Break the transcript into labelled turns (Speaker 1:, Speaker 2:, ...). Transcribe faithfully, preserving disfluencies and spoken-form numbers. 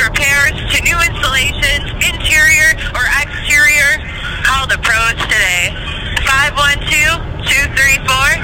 Speaker 1: repairs to new installations, interior or exterior, call the pros today. five one two, two three four,